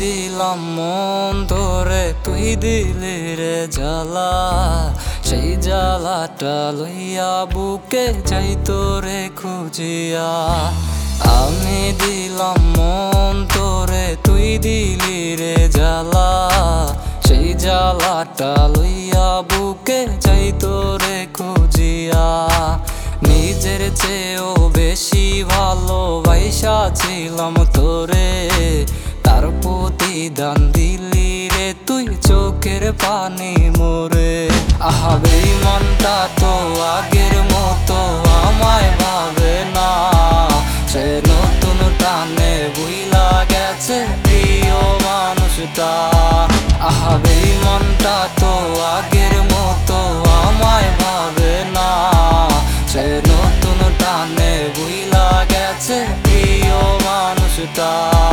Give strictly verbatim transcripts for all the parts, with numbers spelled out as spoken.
দিলাম মন তোরে, তুই দিলি রে জ্বালা। সেই জ্বালাটা লইয়া বুকে যাই তোরে খুঁজিয়া। আমি দিলাম মন তোরে, তুই দিলি রে জ্বালা। সেই জ্বালাটা লইয়া বুকে যাই তোরে খুঁজিয়া। নিজের চেয়েও বেশি ভালোবাসা ছিলাম তোরে, তার প্রতিদান দিলি রে তুই চোখের পানি মোরে। আহাবে মনটা তো আগের মতো আমায় ভাবে না, সে নতুন টানে ভুইলা গেছে প্রিয় মানুষটা। আহাবে মনটা তো আগের মতো আমায় ভাবে না, সে নতুন টানে ভুইলা গেছে প্রিয় মানুষটা।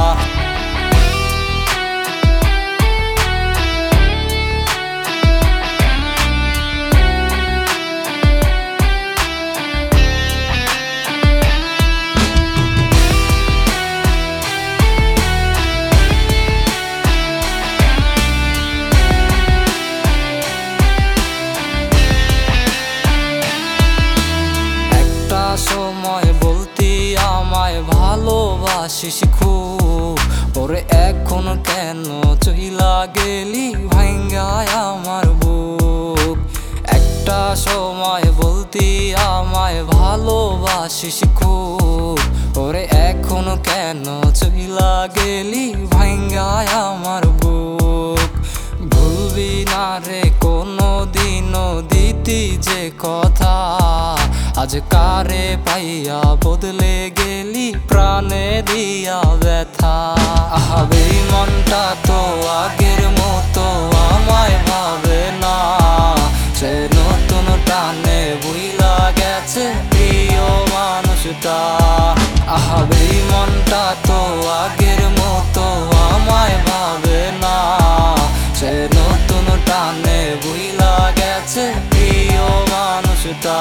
সময় বলতি আমায় ভালোবাসিস খুব, ওরে এখন কেন চইলা গেলি ভাঙ্গায় আমার বুক। একটা সময় বলতি আমায় ভালোবাসিস খুব, ওরে এখন কেন চইলা গেলি ভাঙ্গায় আমার বুক। ভুলবি না রে কোনো দিনও দিতি যে কথা, আজ কারে পাইয়া বদলে গেলি প্রাণে দিয়া ব্যথা। আহাবে মনটা তো আগের মতো আমায় ভাবে না, সে নতুন টানে ভুইলা গেছে প্রিয় মানুষটা। আহাবে মনটা তো আগের মতো আমায় ভাবে না, সে নতুন টানে ভুইলা গেছে প্রিয় মানুষটা।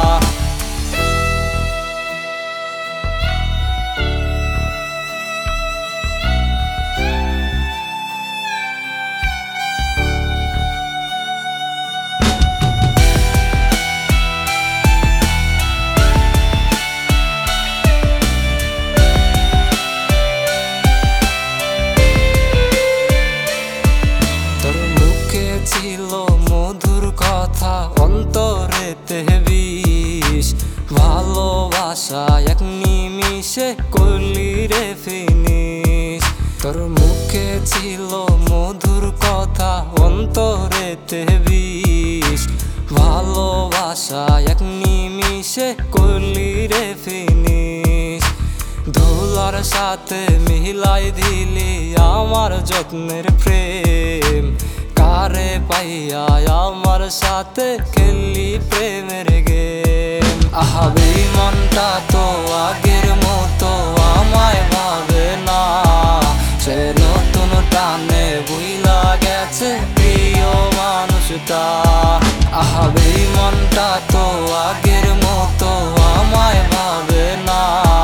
ছিল মধুর কথা অন্তরেতে বিষ, ভালোবাসা এক নিমিষে করলি রে ফিনিশ। তোর মুখে ছিল মধুর কথা অন্তরেতে বিষ, ভালোবাসা এক নিমিষে করলি রে ফিনিশ। ধুলার সাথে মিলাই দিলি আমার যত্নের প্রেম, কারে পাইয়া আমার সাথে খেললি প্রেমের গেম। আহাবে মনটা তো আগের মতো আমায় ভাবে না, সে নতুন টানে ভুইলা গেছে প্রিয় মানুষটা। আহাবে মনটা তো আগের মতো আমায় ভাবে না,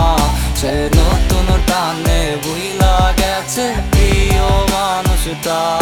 সে নতুন টানে ভুইলা গেছে প্রিয় মানুষটা।